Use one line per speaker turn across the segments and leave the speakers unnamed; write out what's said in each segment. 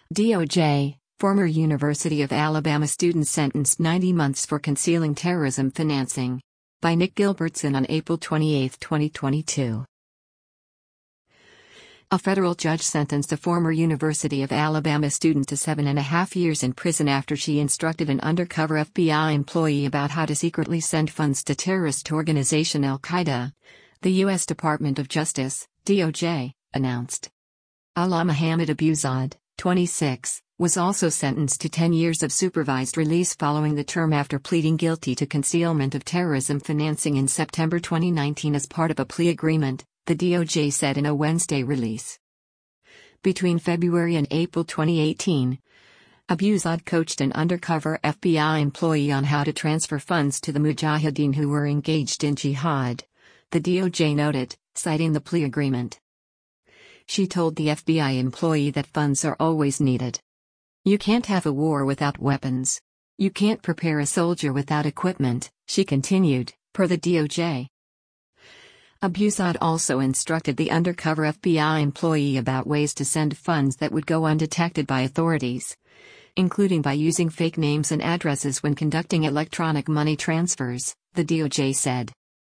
DOJ, former University of Alabama student sentenced 90 months for concealing terrorism financing. By Nick Gilbertson on April 28, 2022. A federal judge sentenced a former University of Alabama student to 7.5 years in prison after she instructed an undercover FBI employee about how to secretly send funds to terrorist organization Al-Qaeda, the U.S. Department of Justice, DOJ, announced. Alaa Mohammed Abuzad, 26, was also sentenced to 10 years of supervised release following the term after pleading guilty to concealment of terrorism financing in September 2019 as part of a plea agreement, the DOJ said in a Wednesday release. Between February and April 2018, Abuzad coached an undercover FBI employee on how to transfer funds to the Mujahideen who were engaged in jihad, the DOJ noted, citing the plea agreement. She told the FBI employee that funds are always needed. You can't have a war without weapons. You can't prepare a soldier without equipment, she continued, per the DOJ. Abuzad also instructed the undercover FBI employee about ways to send funds that would go undetected by authorities, including by using fake names and addresses when conducting electronic money transfers, the DOJ said.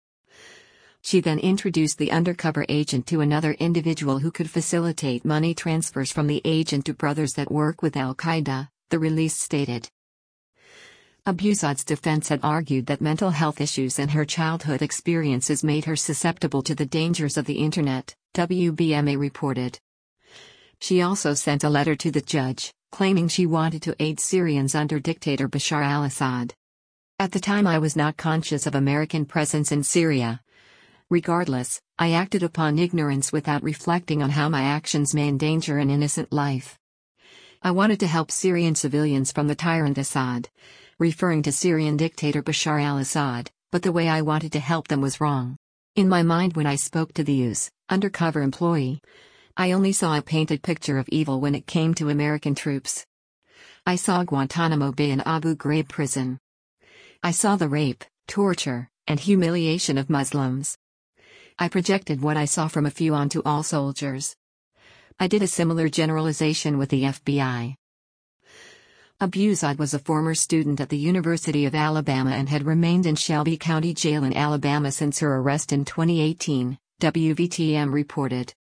She then introduced the undercover agent to another individual who could facilitate money transfers from the agent to brothers that work with Al-Qaeda, the release stated. Abuzad's defense had argued that mental health issues and her childhood experiences made her susceptible to the dangers of the internet, WBMA reported. She also sent a letter to the judge, claiming she wanted to aid Syrians under dictator Bashar al-Assad. At the time I was not conscious of American presence in Syria. Regardless, I acted upon ignorance without reflecting on how my actions may endanger an innocent life. I wanted to help Syrian civilians from the tyrant Assad, referring to Syrian dictator Bashar al-Assad, but the way I wanted to help them was wrong. In my mind when I spoke to the U.S. undercover employee, I only saw a painted picture of evil when it came to American troops. I saw Guantanamo Bay and Abu Ghraib prison. I saw the rape, torture, and humiliation of Muslims. I projected what I saw from a few onto all soldiers. I did a similar generalization with the FBI. Abuzad was a former student at the University of Alabama and had remained in Shelby County Jail in Alabama since her arrest in 2018, WVTM reported.